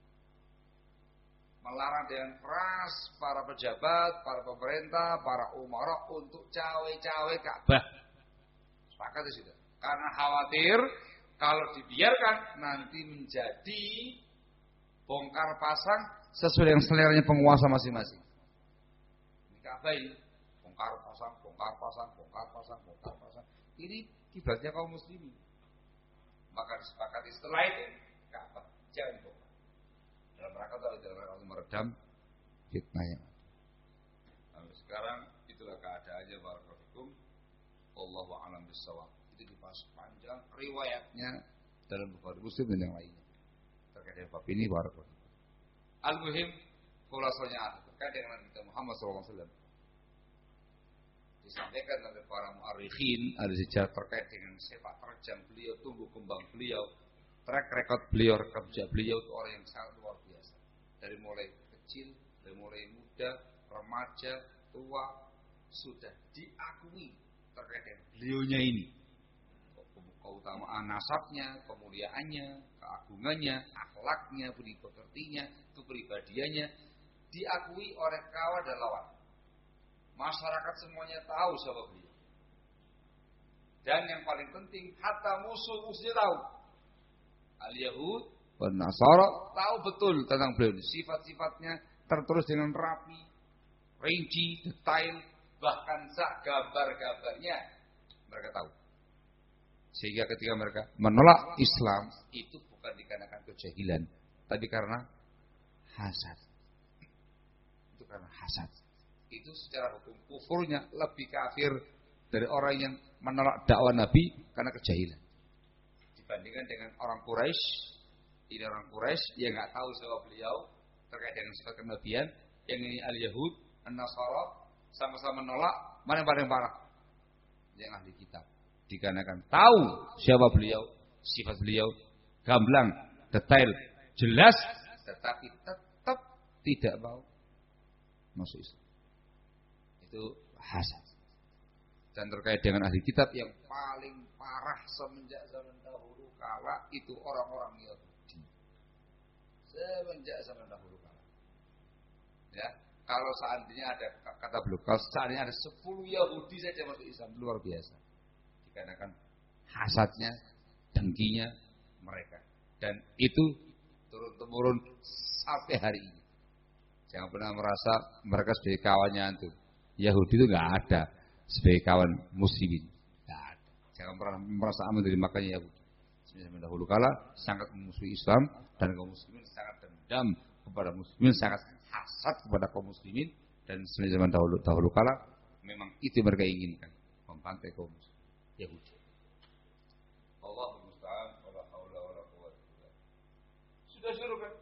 Melarang dengan keras para pejabat, para pemerintah, para umara untuk cawe-cawe Ka'bah. Sepakat di situ. Karena khawatir kalau dibiarkan nanti menjadi bongkar pasang sesuai dengan seleranya penguasa masing-masing. Ini Ka'bah ini bongkar pasang, bongkar pasang, bongkar pasang, bongkar pasang. Ini kiblatnya kaum muslimin. Maka disepakati setelah itu Ka'bah jangan bongkar. Dalam rangka tadi dalam rangka untuk meredam fitnahnya. Nah, sekarang itulah keadaannya barakallahu. Wallahu a'lam bissawab. Itu dibahas panjang riwayatnya dalam Bukhari Muslim dan yang lainnya terkait dengan bab ini barakallahu. Al-muhim khulasanya terkait dengan Nabi Muhammad sallallahu alaihi wasallam disampaikan oleh para mu'arikhin ada sejarah terkait dengan sepak terjang beliau, tumbuh kembang beliau, track record beliau, rekam jejak beliau itu orang yang sangat luar biasa. Dari mulai kecil, dari mulai muda muda, remaja, tua, sudah diakui terkait dengan beliaunya ini. Keutamaan nasabnya, kemuliaannya, keagungannya, akhlaknya, budi pekertinya, kepribadiannya diakui oleh kawan dan lawan. Masyarakat semuanya tahu siapa beliau. Dan yang paling penting, hatta musuh-musuhnya tahu. Al-Yahud dan Nasara tahu betul tentang beliau. Sifat-sifatnya tertulis dengan rapi, rinci, detail, bahkan sak gambar-gambarnya mereka tahu. Sehingga ketika mereka menolak Islam, itu bukan dikarenakan kejahilan, tapi karena hasad. Itu karena hasad. Itu secara hukum kufurnya lebih kafir dari orang yang menolak dakwah Nabi karena kejahilan. Dibandingkan dengan orang Quraisy, ini orang Quraisy yang nggak tahu siapa beliau terkait dengan sifat kenabian. Yang ini al-Yahud, an-Nasara sama-sama menolak. Mana yang paling parah? Yang ahli kitab. Dikarenakan tahu siapa beliau, sifat beliau, gamblang, detail, jelas, tetapi tetap tidak mau masuk Islam. Itu hasad. Dan terkait dengan ahli kitab yang paling parah semenjak zaman dahulu kala itu orang-orang Yahudi. Semenjak zaman dahulu kala. Ya, kalau seandainya ada kata beliau, kalau seandainya ada sepuluh Yahudi saja masuk Islam, luar biasa. Dikarenakan hasadnya, dengkinya mereka. Dan itu turun-temurun sampai hari ini. Jangan pernah merasa mereka sebagai kawannya antum. Yahudi itu enggak ada sebagai kawan muslimin. Enggak ada. Jangan pernah merasa aman dari makanya Yahudi. Sebenarnya dahulu kala sangat memusuhi Islam dan kaum muslimin sangat dendam kepada muslimin, sangat hasad kepada kaum muslimin, dan sebenarnya zaman dahulu dahulu kala memang itu mereka inginkan, membantai kaum muslimin. Yahudi. Allahul musta'an, wala haula wala quwwata illa billah. Sudah suruh kan?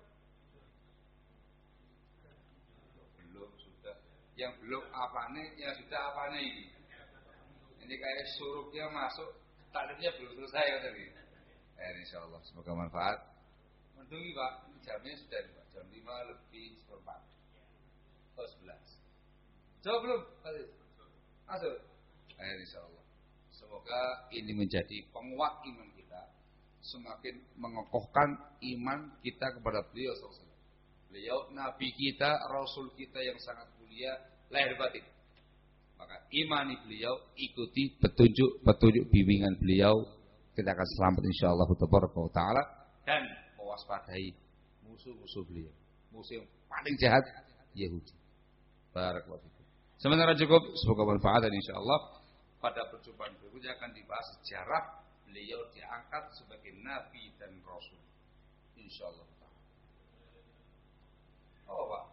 Belum, sudah. Yang belum apane, yang sudah apane ini. Ini kayak surupnya masuk, takdirnya belum selesai kan tadi. Eh, insyaallah semoga manfaat. Mendungi Pak, jamnya sudah Pak, jam lima lebih seperempat. Oh, sebelas. Jawab belum? Masuk. Eh, insyaallah. Semoga ini menjadi penguat iman kita, semakin mengokohkan iman kita kepada beliau sallallahu alaihi wasallam. Beliau nabi kita, rasul kita yang sangat mulia lahir batin. Maka imani beliau, ikuti petunjuk petunjuk bimbingan beliau, kita akan selamat insyaallah taala, dan mewaspadai musuh-musuh beliau. Musuh yang paling jahat Yahudi. Barakallahu fikum. Sementara cukup, semoga bermanfaat dan insyaallah pada perjumpaan berikutnya akan dibahas sejarah beliau diangkat sebagai nabi dan rasul. Insyaallah. Oh, Pak.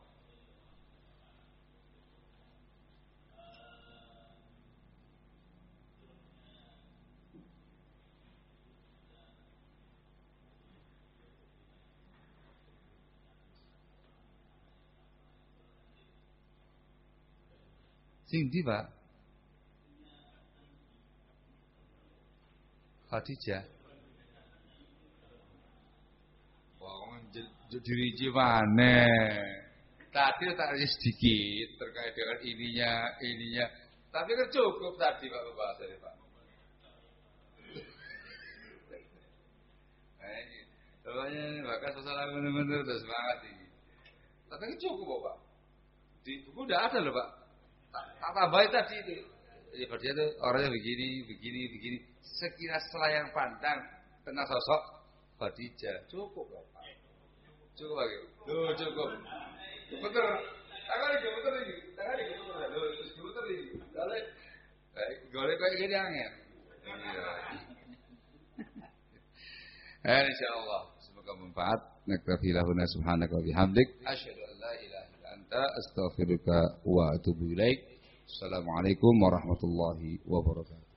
Sing ndi, Pak? Khadijah. Wong dirinci mana? Tadi tak sedikit terkait dengan ininya, ininya. Tapi kan cukup tadi Pak pembahasannya Pak. Nah ini, pokoknya bahkan sosial benar-benar udah semangat ini. Tapi kan cukup Pak. Di buku udah ada loh Pak. Tak, tak tambahin tadi itu. Ya dia tuh orangnya begini, begini, begini. Sekilas selayang pandang tentang sosok Khadijah. Cukup loh Pak. Cukup lagi. Loh cukup. Betul. Tangan ini betul ini. Tangan ini betul. Loh betul ini. Golek. Golek kayak gini angin. Eh insyaallah semoga bermanfaat. Naktafi lahuna subhanaka wa bihamdik asyhadu an la ilaha illa anta astaghfiruka wa atubu ilaik. Assalamualaikum warahmatullahi wabarakatuh.